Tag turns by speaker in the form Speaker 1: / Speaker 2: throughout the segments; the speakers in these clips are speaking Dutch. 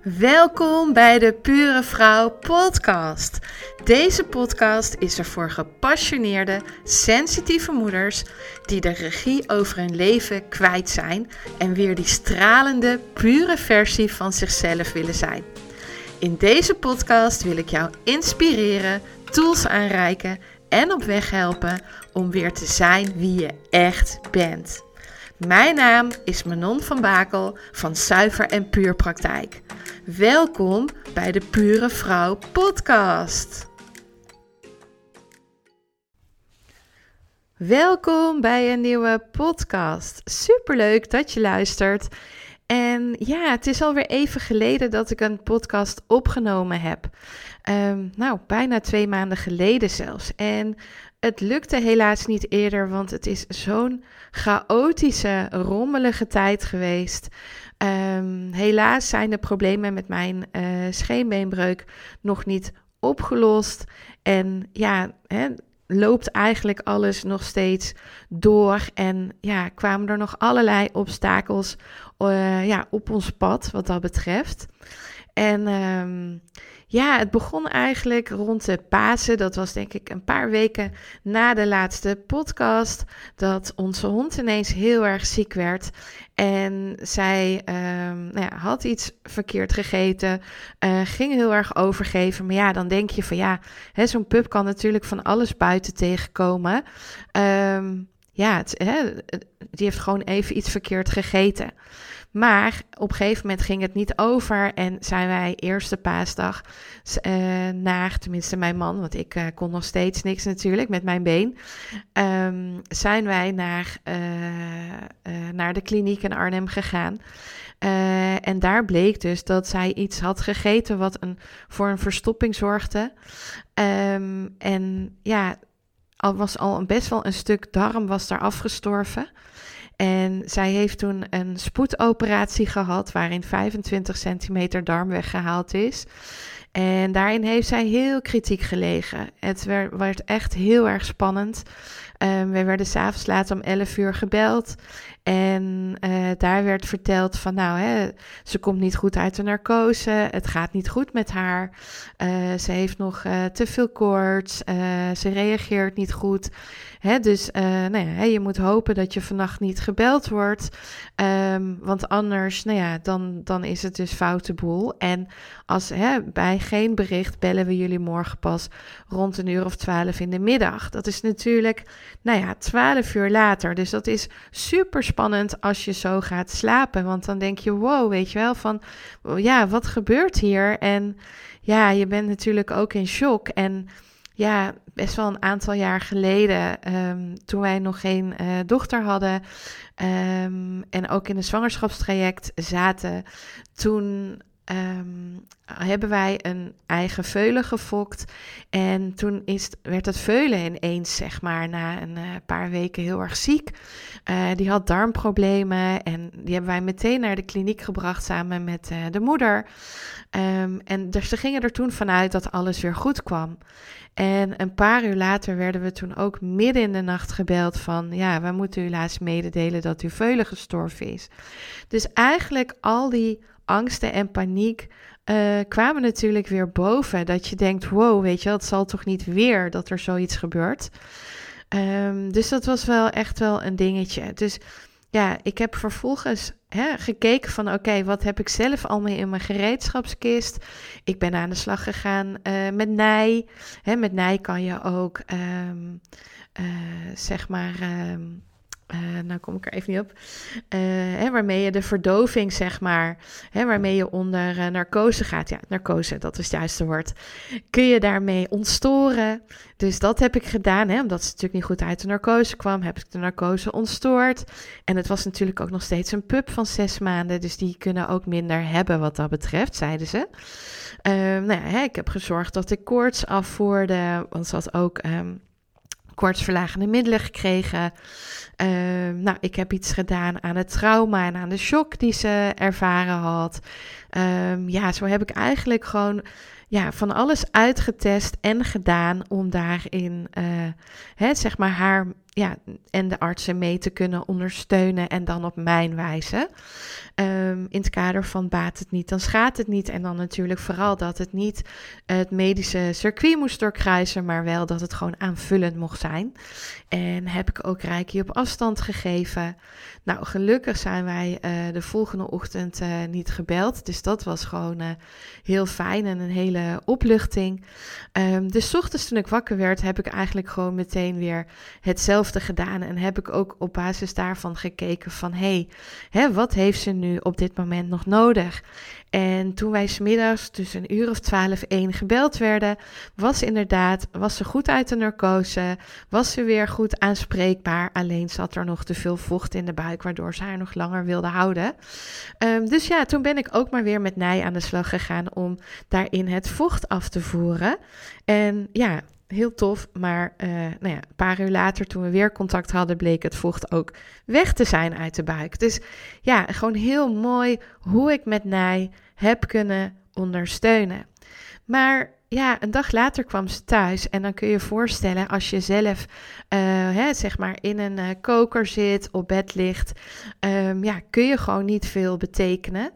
Speaker 1: Welkom bij de Pure Vrouw podcast. Deze podcast is er voor gepassioneerde, sensitieve moeders die de regie over hun leven kwijt zijn en weer die stralende, pure versie van zichzelf willen zijn. In deze podcast wil ik jou inspireren, tools aanreiken en op weg helpen om weer te zijn wie je echt bent. Mijn naam is Manon van Bakel van Zuiver en Puur Praktijk. Welkom bij de Pure Vrouw podcast. Welkom bij een nieuwe podcast. Superleuk dat je luistert. En ja, het is alweer even geleden dat ik een podcast opgenomen heb. Bijna 2 maanden geleden zelfs. En het lukte helaas niet eerder, want het is zo'n chaotische, rommelige tijd geweest. Helaas zijn de problemen met mijn scheenbeenbreuk nog niet opgelost. En ja, loopt eigenlijk alles nog steeds door. En ja, kwamen er nog allerlei obstakels op ons pad wat dat betreft. En het begon eigenlijk rond de Pasen. Dat was denk ik een paar weken na de laatste podcast. Dat onze hond ineens heel erg ziek werd. En zij had iets verkeerd gegeten. Ging heel erg overgeven. Maar ja, dan denk je van zo'n pup kan natuurlijk van alles buiten tegenkomen. Die heeft gewoon even iets verkeerd gegeten. Maar op een gegeven moment ging het niet over en zijn wij eerste paasdag tenminste mijn man, want ik kon nog steeds niks natuurlijk met mijn been, zijn wij naar de kliniek in Arnhem gegaan. En daar bleek dus dat zij iets had gegeten wat voor een verstopping zorgde. Was al best wel een stuk darm was daar afgestorven. En zij heeft toen een spoedoperatie gehad waarin 25 centimeter darm weggehaald is. En daarin heeft zij heel kritiek gelegen. Het werd echt heel erg spannend. We werden 's avonds laat om 11 uur gebeld. En daar werd verteld van ze komt niet goed uit de narcose. Het gaat niet goed met haar. Ze heeft nog te veel koorts. Ze reageert niet goed. Dus je moet hopen dat je vannacht niet gebeld wordt. Want anders, dan is het dus foute boel. En bij geen bericht bellen we jullie morgen pas rond 1:12 in de middag. Dat is natuurlijk, 12 uur later. Dus dat is super spannend als je zo gaat slapen. Want dan denk je, wow, weet je wel, van wat gebeurt hier? En ja, je bent natuurlijk ook in shock. En ja, best wel een aantal jaar geleden, toen wij nog geen dochter hadden en ook in een zwangerschapstraject zaten, toen hebben wij een eigen veulen gefokt. En toen werd het veulen ineens, na een paar weken heel erg ziek. Die had darmproblemen en die hebben wij meteen naar de kliniek gebracht samen met de moeder. En dus ze gingen er toen vanuit dat alles weer goed kwam. En een paar uur later werden we toen ook midden in de nacht gebeld van we moeten u helaas mededelen dat uw veulen gestorven is. Dus eigenlijk al die angsten en paniek kwamen natuurlijk weer boven. Dat je denkt, wow, weet je wel, het zal toch niet weer dat er zoiets gebeurt. Dus dat was wel echt wel een dingetje. Dus ja, ik heb vervolgens gekeken van oké, wat heb ik zelf al mee in mijn gereedschapskist? Ik ben aan de slag gegaan met nij. Met nij kan je ook nou kom ik er even niet op, waarmee je de verdoving, waarmee je onder narcose gaat. Ja, narcose, dat is het juiste woord. Kun je daarmee ontstoren. Dus dat heb ik gedaan, omdat ze natuurlijk niet goed uit de narcose kwam, heb ik de narcose ontstoord. En het was natuurlijk ook nog steeds een pup van 6 maanden, dus die kunnen ook minder hebben wat dat betreft, zeiden ze. Ik heb gezorgd dat ik koorts afvoerde, want ze had ook koortsverlagende middelen gekregen. Nou, ik heb iets gedaan aan het trauma en aan de shock die ze ervaren had. Zo heb ik eigenlijk gewoon van alles uitgetest en gedaan om daarin zeg maar haar en de artsen mee te kunnen ondersteunen en dan op mijn wijze. In het kader van baat het niet, dan schaadt het niet. En dan natuurlijk vooral dat het niet het medische circuit moest doorkruisen, maar wel dat het gewoon aanvullend mocht zijn. En heb ik ook Reiki op afstand gegeven. Nou, gelukkig zijn wij de volgende ochtend niet gebeld. Dus dat was gewoon heel fijn en een hele opluchting. Dus 's ochtends toen ik wakker werd, heb ik eigenlijk gewoon meteen weer hetzelfde gedaan. En heb ik ook op basis daarvan gekeken van, wat heeft ze nu op dit moment nog nodig? En toen wij 's middags tussen 1:00 of 1 gebeld werden, was ze goed uit de narcose, was ze weer goed aanspreekbaar, alleen zat er nog te veel vocht in de buik, waardoor ze haar nog langer wilde houden. Dus toen ben ik ook maar weer met Nij aan de slag gegaan om daarin het vocht af te voeren. En heel tof, maar een paar uur later toen we weer contact hadden, bleek het vocht ook weg te zijn uit de buik. Dus gewoon heel mooi hoe ik met Nij heb kunnen ondersteunen. Maar een dag later kwam ze thuis en dan kun je je voorstellen als je zelf zeg maar in een koker zit, op bed ligt, kun je gewoon niet veel betekenen.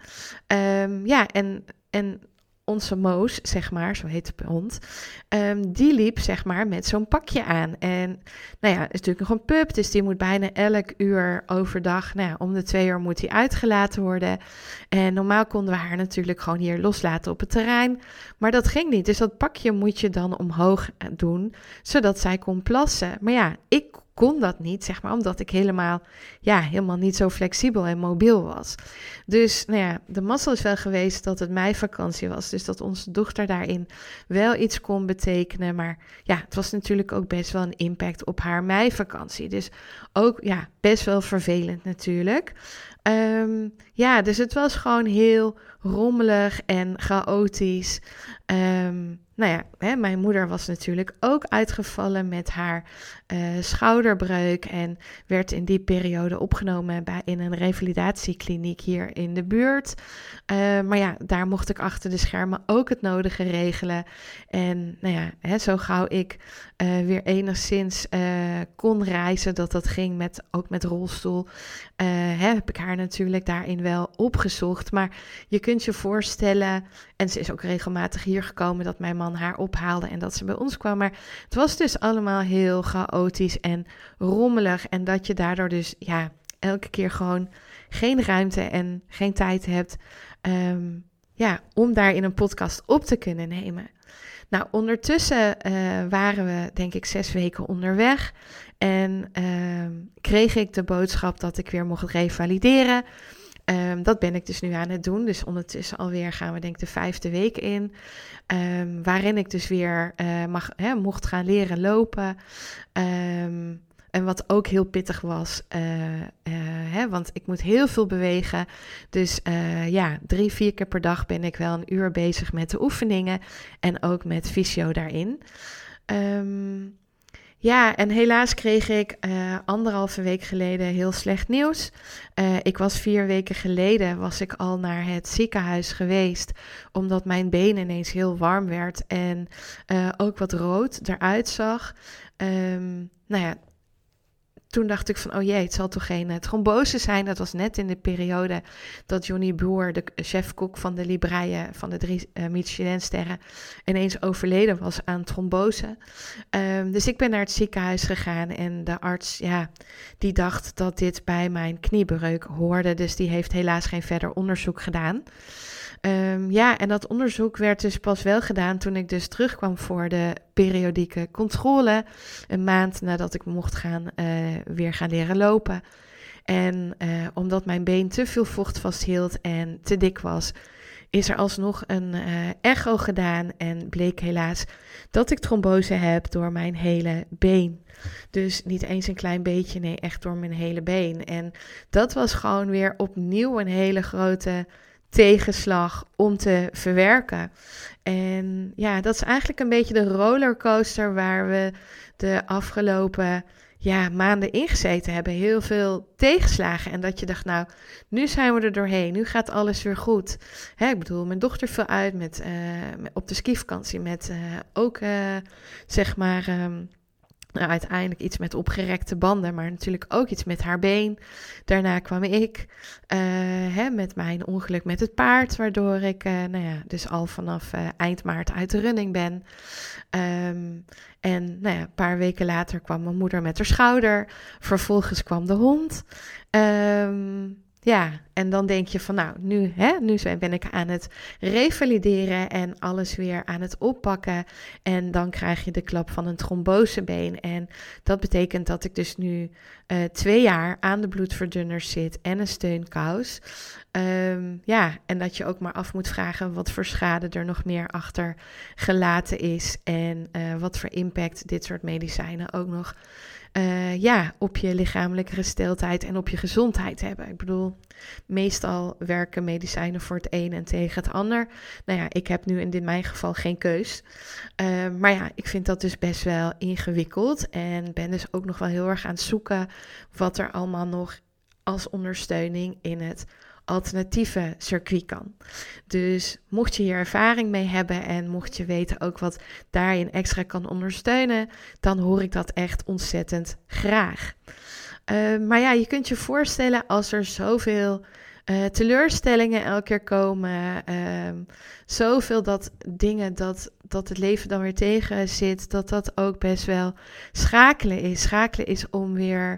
Speaker 1: En onze Moos, zeg maar, zo heet de hond, die liep zeg maar met zo'n pakje aan. En het is natuurlijk nog een pup, dus die moet bijna elk uur overdag, om de 2 uur moet hij uitgelaten worden. En normaal konden we haar natuurlijk gewoon hier loslaten op het terrein, maar dat ging niet. Dus dat pakje moet je dan omhoog doen, zodat zij kon plassen. Maar ik kon dat niet, zeg maar, omdat ik helemaal niet zo flexibel en mobiel was. Dus de mazzel is wel geweest dat het meivakantie was, dus dat onze dochter daarin wel iets kon betekenen, maar het was natuurlijk ook best wel een impact op haar meivakantie. Dus ook best wel vervelend natuurlijk. Dus het was gewoon heel rommelig en chaotisch. Mijn moeder was natuurlijk ook uitgevallen met haar schouderbreuk en werd in die periode opgenomen in een revalidatiekliniek hier in de buurt. Maar daar mocht ik achter de schermen ook het nodige regelen. En zo gauw ik weer enigszins kon reizen, dat ging ook met rolstoel, heb ik haar natuurlijk daarin wel opgezocht. Maar je kunt je voorstellen, en ze is ook regelmatig hier gekomen, dat mijn man haar ophaalde en dat ze bij ons kwam. Maar het was dus allemaal heel chaotisch en rommelig. En dat je daardoor dus elke keer gewoon geen ruimte en geen tijd hebt om daar in een podcast op te kunnen nemen. Nou, ondertussen waren we denk ik 6 weken onderweg en kreeg ik de boodschap dat ik weer mocht revalideren. Dat ben ik dus nu aan het doen. Dus ondertussen alweer gaan we denk ik de 5e week in. Waarin ik dus weer mocht gaan leren lopen. En wat ook heel pittig was, want ik moet heel veel bewegen. Dus 3-4 keer per dag ben ik wel 1 uur bezig met de oefeningen. En ook met fysio daarin. En helaas kreeg ik 1,5 week geleden heel slecht nieuws. Ik was 4 weken geleden al naar het ziekenhuis geweest, omdat mijn been ineens heel warm werd en ook wat rood eruit zag. Toen dacht ik van, het zal toch geen trombose zijn. Dat was net in de periode dat Johnny Boer, de chef-kok van de Libraille, van de 3 Michelinsterren, ineens overleden was aan trombose. Dus ik ben naar het ziekenhuis gegaan en de arts, die dacht dat dit bij mijn kniebreuk hoorde. Dus die heeft helaas geen verder onderzoek gedaan. En dat onderzoek werd dus pas wel gedaan toen ik dus terugkwam voor de periodieke controle. 1 maand nadat ik mocht weer gaan leren lopen. En omdat mijn been te veel vocht vasthield en te dik was, is er alsnog een echo gedaan en bleek helaas dat ik trombose heb door mijn hele been. Dus niet eens een klein beetje, nee, echt door mijn hele been. En dat was gewoon weer opnieuw een hele grote tegenslag om te verwerken. En dat is eigenlijk een beetje de rollercoaster waar we de afgelopen maanden ingezeten hebben. Heel veel tegenslagen. En dat je dacht, nou, nu zijn we er doorheen. Nu gaat alles weer goed. Ik bedoel, mijn dochter viel uit op de skivakantie. Met zeg maar... uiteindelijk iets met opgerekte banden, maar natuurlijk ook iets met haar been. Daarna kwam ik met mijn ongeluk met het paard, waardoor ik dus al vanaf eind maart uit de running ben. Een paar weken later kwam mijn moeder met haar schouder. Vervolgens kwam de hond. En dan denk je van nu ben ik aan het revalideren en alles weer aan het oppakken. En dan krijg je de klap van een trombosebeen. En dat betekent dat ik dus nu 2 jaar aan de bloedverdunners zit en een steunkous. En dat je ook maar af moet vragen wat voor schade er nog meer achter gelaten is. En wat voor impact dit soort medicijnen ook nog op je lichamelijke gesteldheid en op je gezondheid hebben. Ik bedoel, meestal werken medicijnen voor het een en tegen het ander. Ik heb nu in mijn geval geen keus. Maar ik vind dat dus best wel ingewikkeld. En ben dus ook nog wel heel erg aan het zoeken wat er allemaal nog als ondersteuning in het alternatieve circuit kan. Dus mocht je hier ervaring mee hebben en mocht je weten ook wat daarin extra kan ondersteunen, dan hoor ik dat echt ontzettend graag. Maar je kunt je voorstellen als er zoveel teleurstellingen elke keer komen, zoveel dingen dat het leven dan weer tegen zit, dat ook best wel schakelen is. Schakelen is om weer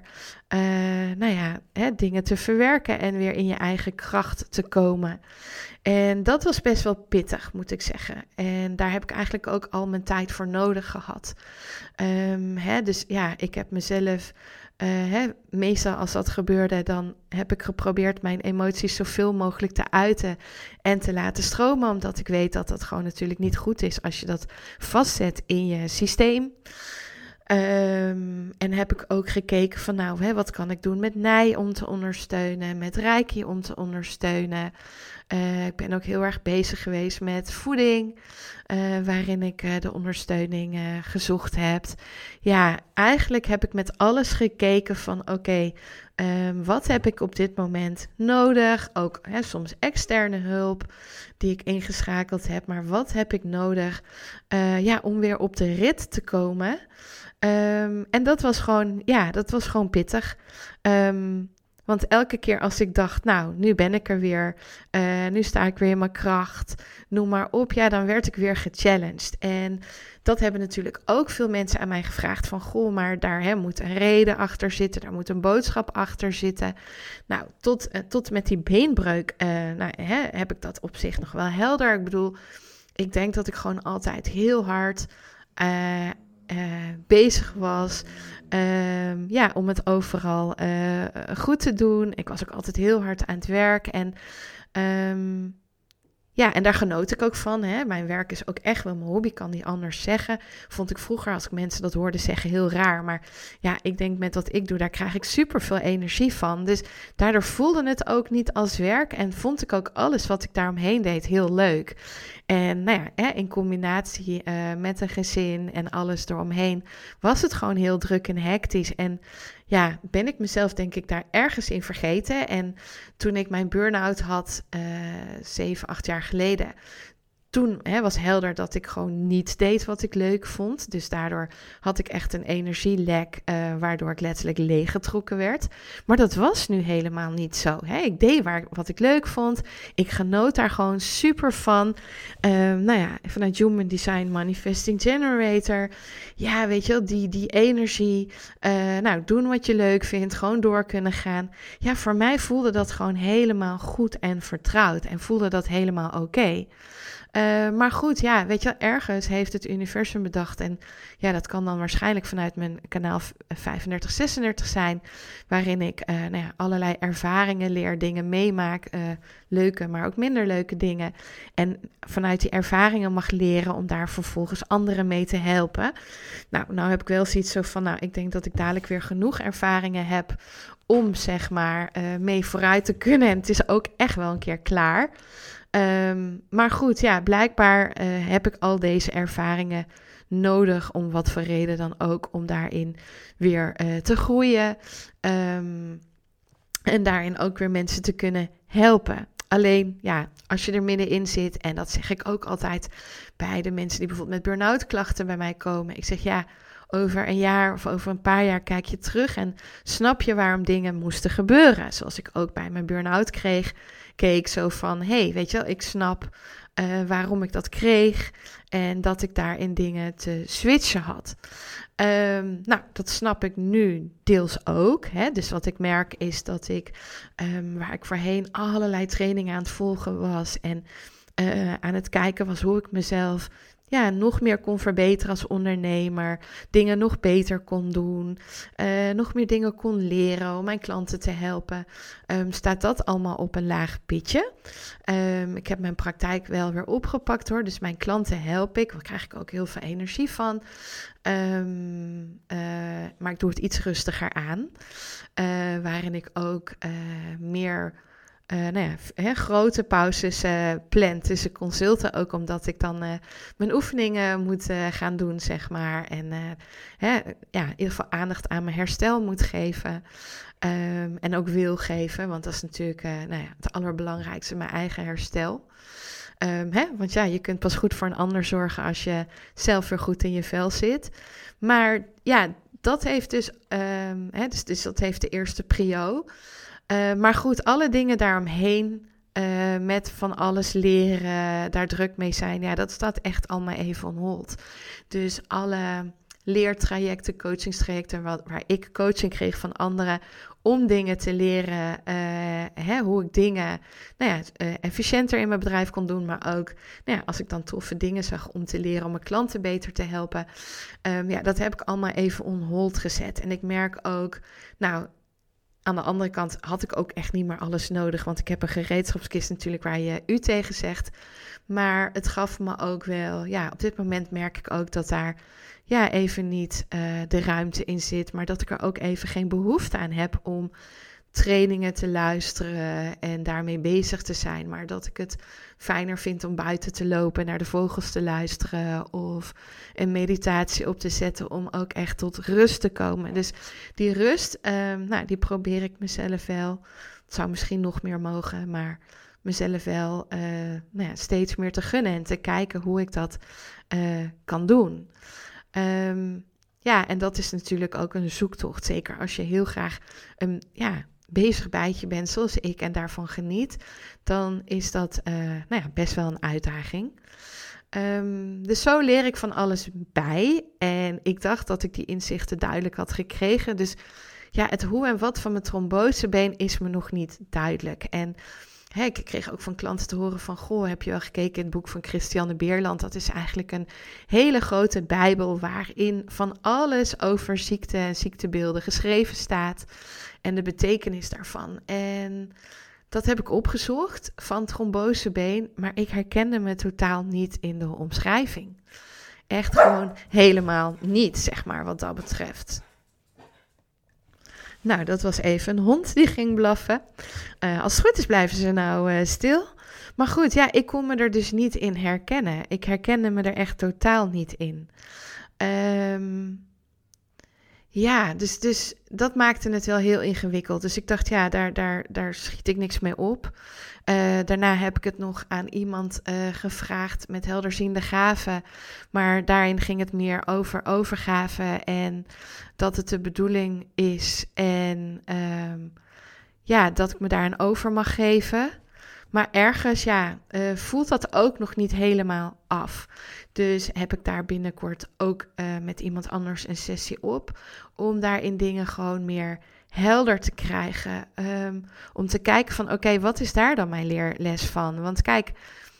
Speaker 1: dingen te verwerken en weer in je eigen kracht te komen. En dat was best wel pittig, moet ik zeggen. En daar heb ik eigenlijk ook al mijn tijd voor nodig gehad. Dus ik heb mezelf... meestal als dat gebeurde, dan heb ik geprobeerd mijn emoties zoveel mogelijk te uiten en te laten stromen, omdat ik weet dat dat gewoon natuurlijk niet goed is als je dat vastzet in je systeem. En heb ik ook gekeken van wat kan ik doen met NIJ om te ondersteunen, met Reiki om te ondersteunen. Ik ben ook heel erg bezig geweest met voeding, waarin ik de ondersteuning gezocht heb. Eigenlijk heb ik met alles gekeken van wat heb ik op dit moment nodig? Ook soms externe hulp die ik ingeschakeld heb, maar wat heb ik nodig om weer op de rit te komen? En dat was gewoon pittig. Want elke keer als ik dacht, nu ben ik er weer, nu sta ik weer in mijn kracht, noem maar op, dan werd ik weer gechallenged. En dat hebben natuurlijk ook veel mensen aan mij gevraagd van, goh, maar daar moet een reden achter zitten, daar moet een boodschap achter zitten. Tot met die beenbreuk heb ik dat op zich nog wel helder. Ik bedoel, ik denk dat ik gewoon altijd heel hard bezig was om het overal goed te doen. Ik was ook altijd heel hard aan het werk en en daar genoot ik ook van. Mijn werk is ook echt wel mijn hobby, kan niet anders zeggen. Vond ik vroeger, als ik mensen dat hoorde zeggen, heel raar. Maar ik denk met wat ik doe, daar krijg ik super veel energie van. Dus daardoor voelde het ook niet als werk. En vond ik ook alles wat ik daaromheen deed heel leuk. En in combinatie met een gezin en alles eromheen, was het gewoon heel druk en hectisch. En ben ik mezelf denk ik daar ergens in vergeten. En toen ik mijn burn-out had, 7, 8 jaar geleden, toen was helder dat ik gewoon niet deed wat ik leuk vond. Dus daardoor had ik echt een energielek, waardoor ik letterlijk leeggetrokken werd. Maar dat was nu helemaal niet zo. Ik deed wat ik leuk vond. Ik genoot daar gewoon super van. Vanuit Human Design Manifesting Generator. Weet je wel, die energie. Doen wat je leuk vindt. Gewoon door kunnen gaan. Voor mij voelde dat gewoon helemaal goed en vertrouwd. En voelde dat helemaal oké. Maar goed, weet je wel, ergens heeft het universum bedacht. En dat kan dan waarschijnlijk vanuit mijn kanaal 3536 zijn. Waarin ik allerlei ervaringen leer, dingen meemaak. Leuke, maar ook minder leuke dingen. En vanuit die ervaringen mag leren om daar vervolgens anderen mee te helpen. Nou heb ik wel zoiets zo van, ik denk dat ik dadelijk weer genoeg ervaringen heb om zeg maar mee vooruit te kunnen. En het is ook echt wel een keer klaar. Maar goed, blijkbaar heb ik al deze ervaringen nodig, om wat voor reden dan ook, om daarin weer te groeien. En daarin ook weer mensen te kunnen helpen. Alleen, ja, als je er middenin zit, en dat zeg ik ook altijd bij de mensen die bijvoorbeeld met burn-out klachten bij mij komen. Ik zeg, ja, over een jaar of over een paar jaar kijk je terug en snap je waarom dingen moesten gebeuren. Zoals ik ook bij mijn burn-out keek zo van, hey, weet je wel, ik snap waarom ik dat kreeg en dat ik daarin dingen te switchen had. Nou, dat snap ik nu deels ook. Hè? Dus wat ik merk is dat ik, waar ik voorheen allerlei trainingen aan het volgen was en aan het kijken was hoe ik mezelf nog meer kon verbeteren als ondernemer, dingen nog beter kon doen, nog meer dingen kon leren om mijn klanten te helpen, staat dat allemaal op een laag pitje. Ik heb mijn praktijk wel weer opgepakt hoor, dus mijn klanten help ik, daar krijg ik ook heel veel energie van. Maar ik doe het iets rustiger aan, waarin ik ook meer grote pauzes plan tussen consulten. Ook omdat ik dan mijn oefeningen moet gaan doen, zeg maar. En in ieder geval aandacht aan mijn herstel moet geven. En ook wil geven, want dat is natuurlijk het allerbelangrijkste, mijn eigen herstel. Want ja, je kunt pas goed voor een ander zorgen als je zelf weer goed in je vel zit. Maar ja, dat heeft dus dat heeft de eerste prio. Maar goed, alle dingen daaromheen, met van alles leren, daar druk mee zijn, ja, dat staat echt allemaal even on hold. Dus alle leertrajecten, coachingstrajecten, waar ik coaching kreeg van anderen om dingen te leren, hoe ik dingen efficiënter in mijn bedrijf kon doen, maar ook als ik dan toffe dingen zag om te leren om mijn klanten beter te helpen, dat heb ik allemaal even on hold gezet. En ik merk ook, aan de andere kant had ik ook echt niet meer alles nodig, want ik heb een gereedschapskist natuurlijk waar je u tegen zegt. Maar het gaf me ook wel, op dit moment merk ik ook dat daar even niet de ruimte in zit, maar dat ik er ook even geen behoefte aan heb om trainingen te luisteren en daarmee bezig te zijn. Maar dat ik het fijner vind om buiten te lopen, naar de vogels te luisteren of een meditatie op te zetten om ook echt tot rust te komen. Dus die rust, die probeer ik mezelf wel. Het zou misschien nog meer mogen, maar mezelf wel steeds meer te gunnen en te kijken hoe ik dat kan doen. En dat is natuurlijk ook een zoektocht. Zeker als je heel graag bezig bijtje bent zoals ik en daarvan geniet, dan is dat best wel een uitdaging. Dus zo leer ik van alles bij. En ik dacht dat ik die inzichten duidelijk had gekregen. Dus het hoe en wat van mijn trombosebeen is me nog niet duidelijk. En ik kreeg ook van klanten te horen van, goh, heb je wel gekeken in het boek van Christiane Beerland? Dat is eigenlijk een hele grote bijbel waarin van alles over ziekte en ziektebeelden geschreven staat en de betekenis daarvan. En dat heb ik opgezocht van trombosebeen, maar ik herkende me totaal niet in de omschrijving. Echt gewoon helemaal niet, zeg maar, wat dat betreft. Nou, dat was even een hond die ging blaffen. Als het goed is blijven ze nou stil. Maar goed, ik kon me er dus niet in herkennen. Ik herkende me er echt totaal niet in. Dus dat maakte het wel heel ingewikkeld. Dus ik dacht, daar schiet ik niks mee op. Daarna heb ik het nog aan iemand gevraagd met helderziende gaven. Maar daarin ging het meer over overgave en dat het de bedoeling is. En dat ik me daarin over mag geven. Maar ergens, voelt dat ook nog niet helemaal af. Dus heb ik daar binnenkort ook met iemand anders een sessie op. Om daarin dingen gewoon meer helder te krijgen. Om te kijken van, oké, wat is daar dan mijn leerles van? Want kijk,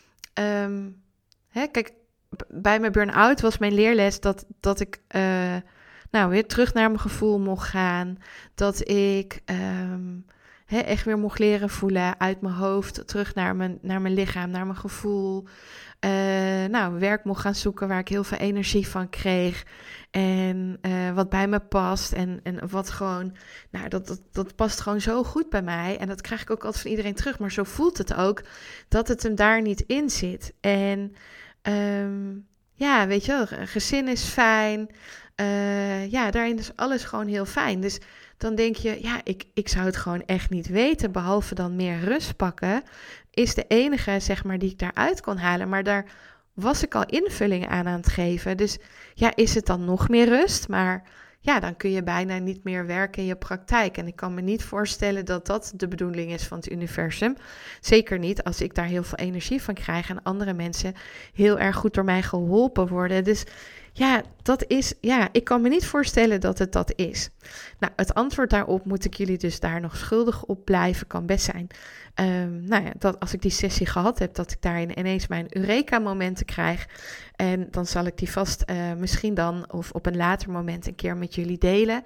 Speaker 1: bij mijn burn-out was mijn leerles dat ik weer terug naar mijn gevoel mocht gaan. Dat ik echt weer mocht leren voelen uit mijn hoofd, terug naar mijn lichaam, naar mijn gevoel. Werk mocht gaan zoeken waar ik heel veel energie van kreeg. En wat bij me past. En wat gewoon, dat past gewoon zo goed bij mij. En dat krijg ik ook altijd van iedereen terug. Maar zo voelt het ook dat het hem daar niet in zit. En ja, weet je wel, een gezin is fijn. Ja, daarin is alles gewoon heel fijn. Dus dan denk je, ja, ik zou het gewoon echt niet weten. Behalve dan meer rust pakken, is de enige, zeg maar, die ik daaruit kon halen. Maar daar was ik al invulling aan het geven. Dus ja, is het dan nog meer rust? Maar ja, dan kun je bijna niet meer werken in je praktijk. En ik kan me niet voorstellen dat dat de bedoeling is van het universum. Zeker niet als ik daar heel veel energie van krijg en andere mensen heel erg goed door mij geholpen worden. Dus ja, ik kan me niet voorstellen dat het dat is. Nou, het antwoord daarop, moet ik jullie dus daar nog schuldig op blijven, kan best zijn. Nou ja, dat als ik die sessie gehad heb, dat ik daarin ineens mijn Eureka-momenten krijg. En dan zal ik die vast misschien dan of op een later moment een keer met jullie delen.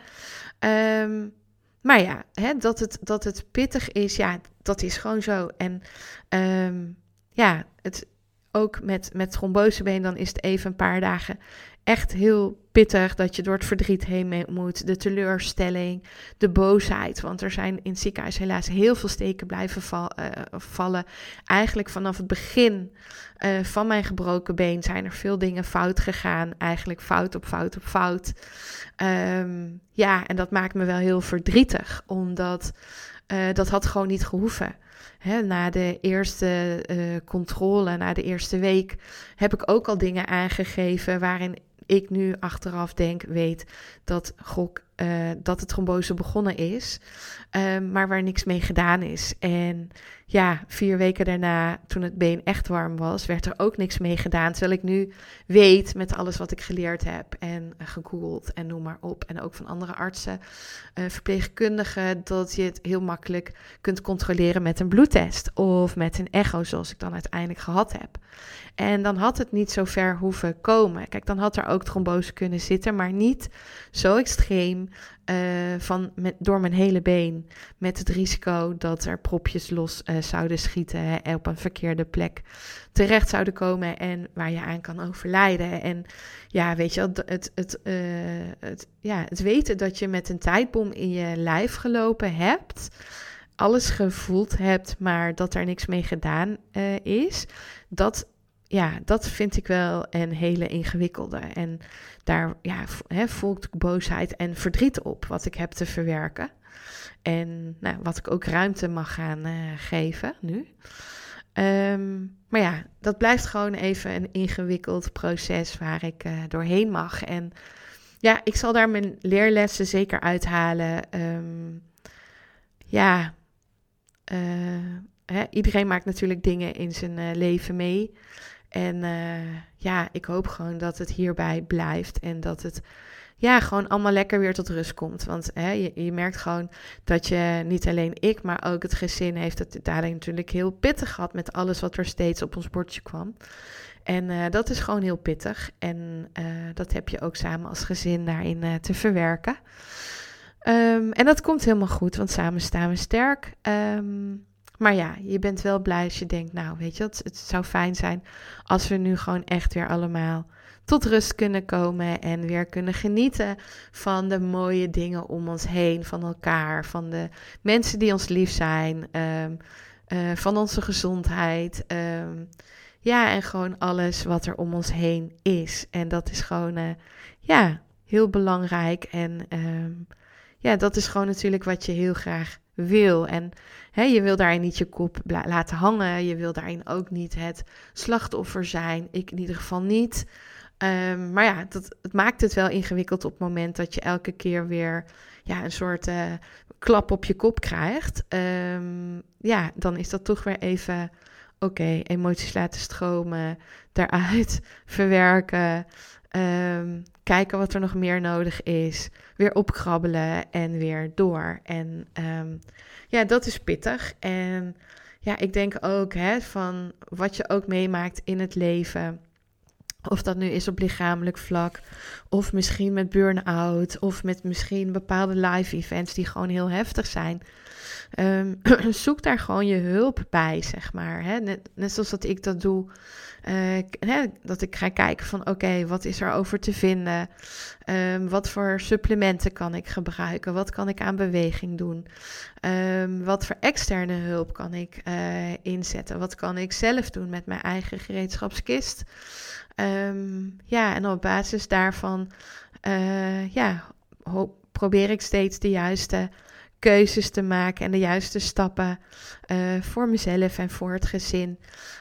Speaker 1: Maar ja, dat het pittig is, ja, dat is gewoon zo. En ja, ook met trombosebeen, dan is het even een paar dagen echt heel pittig dat je door het verdriet heen moet. De teleurstelling, de boosheid. Want er zijn in het ziekenhuis helaas heel veel steken blijven vallen. Eigenlijk vanaf het begin van mijn gebroken been zijn er veel dingen fout gegaan. Eigenlijk fout op fout op fout. Ja, en dat maakt me wel heel verdrietig. Omdat dat had gewoon niet gehoeven. Na de eerste controle, na de eerste week, heb ik ook al dingen aangegeven waarin ik nu achteraf weet dat het trombose begonnen is, maar waar niks mee gedaan is. En ja, 4 weken daarna, toen het been echt warm was, werd er ook niks mee gedaan. Terwijl ik nu weet, met alles wat ik geleerd heb en gegoogeld en noem maar op, en ook van andere artsen, verpleegkundigen, dat je het heel makkelijk kunt controleren met een bloedtest of met een echo, zoals ik dan uiteindelijk gehad heb. En dan had het niet zo ver hoeven komen. Kijk, dan had er ook trombose kunnen zitten, maar niet zo extreem door mijn hele been. Met het risico dat er propjes los zouden schieten en op een verkeerde plek terecht zouden komen en waar je aan kan overlijden. En ja, weet je, het weten dat je met een tijdbom in je lijf gelopen hebt, alles gevoeld hebt, maar dat er niks mee gedaan is, dat vind ik wel een hele ingewikkelde. En daar voel ik boosheid en verdriet op wat ik heb te verwerken. En wat ik ook ruimte mag gaan geven nu. Maar ja, dat blijft gewoon even een ingewikkeld proces waar ik doorheen mag. En ja, ik zal daar mijn leerlessen zeker uithalen. Iedereen maakt natuurlijk dingen in zijn leven mee. En ik hoop gewoon dat het hierbij blijft en dat het gewoon allemaal lekker weer tot rust komt. Want je merkt gewoon dat je, niet alleen ik, maar ook het gezin heeft het dadelijk natuurlijk heel pittig gehad met alles wat er steeds op ons bordje kwam. En dat is gewoon heel pittig. En dat heb je ook samen als gezin daarin te verwerken. En dat komt helemaal goed, want samen staan we sterk. Maar ja, je bent wel blij als je denkt, nou weet je, het zou fijn zijn als we nu gewoon echt weer allemaal tot rust kunnen komen en weer kunnen genieten van de mooie dingen om ons heen, van elkaar, van de mensen die ons lief zijn, van onze gezondheid. En gewoon alles wat er om ons heen is. En dat is gewoon, heel belangrijk. En dat is gewoon natuurlijk wat je heel graag wil. En je wil daarin niet je kop laten hangen. Je wil daarin ook niet het slachtoffer zijn. Ik in ieder geval niet. Maar ja, het maakt het wel ingewikkeld op het moment dat je elke keer weer een soort klap op je kop krijgt. Dan is dat toch weer even emoties laten stromen, daaruit verwerken. Kijken wat er nog meer nodig is. Weer opkrabbelen en weer door. En dat is pittig. En ik denk ook van wat je ook meemaakt in het leven. Of dat nu is op lichamelijk vlak. Of misschien met burn-out. Of met misschien bepaalde live events die gewoon heel heftig zijn. Zoek daar gewoon je hulp bij, zeg maar. Net zoals dat ik dat doe. Dat ik ga kijken van wat is er over te vinden? Wat voor supplementen kan ik gebruiken? Wat kan ik aan beweging doen? Wat voor externe hulp kan ik inzetten? Wat kan ik zelf doen met mijn eigen gereedschapskist? En op basis daarvan probeer ik steeds de juiste keuzes te maken en de juiste stappen voor mezelf en voor het gezin.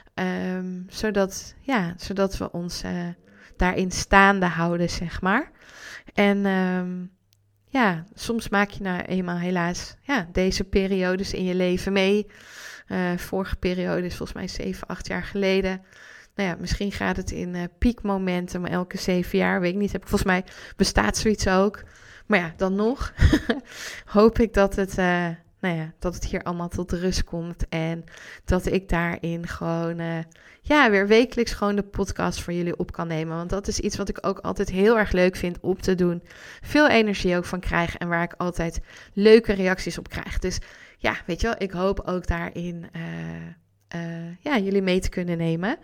Speaker 1: Zodat we ons daarin staande houden, zeg maar. En soms maak je nou eenmaal helaas deze periodes in je leven mee. Vorige periode is volgens mij 7, 8 jaar geleden. Nou ja, misschien gaat het in piekmomenten, maar elke 7 jaar, weet ik niet. Volgens mij bestaat zoiets ook. Maar ja, dan nog hoop ik dat het hier allemaal tot rust komt. En dat ik daarin gewoon weer wekelijks gewoon de podcast voor jullie op kan nemen. Want dat is iets wat ik ook altijd heel erg leuk vind om te doen. Veel energie ook van krijg en waar ik altijd leuke reacties op krijg. Dus ja, weet je wel, ik hoop ook daarin jullie mee te kunnen nemen.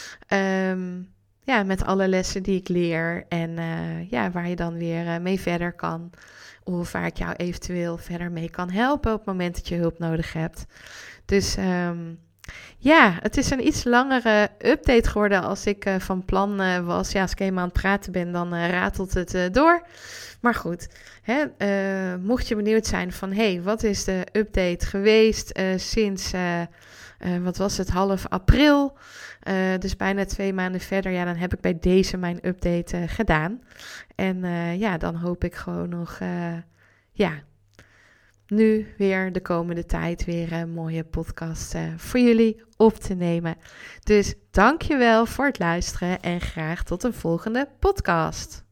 Speaker 1: Met alle lessen die ik leer en waar je dan weer mee verder kan. Of waar ik jou eventueel verder mee kan helpen op het moment dat je hulp nodig hebt. Dus het is een iets langere update geworden als ik van plan was. Ja, als ik eenmaal aan het praten ben, dan ratelt het door. Maar goed, mocht je benieuwd zijn van wat is de update geweest sinds half april. Dus bijna 2 maanden verder, dan heb ik bij deze mijn update gedaan. En dan hoop ik gewoon nog, nu weer de komende tijd weer een mooie podcast voor jullie op te nemen. Dus dankjewel voor het luisteren en graag tot een volgende podcast.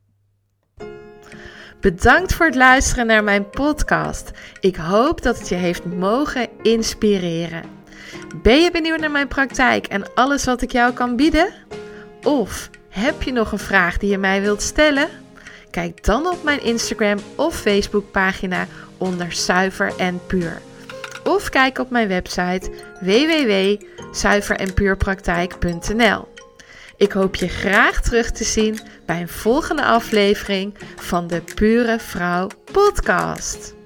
Speaker 1: Bedankt voor het luisteren naar mijn podcast. Ik hoop dat het je heeft mogen inspireren. Ben je benieuwd naar mijn praktijk en alles wat ik jou kan bieden? Of heb je nog een vraag die je mij wilt stellen? Kijk dan op mijn Instagram of Facebook pagina onder Zuiver en Puur. Of kijk op mijn website www.zuiverenpuurpraktijk.nl. Ik hoop je graag terug te zien bij een volgende aflevering van de Pure Vrouw podcast.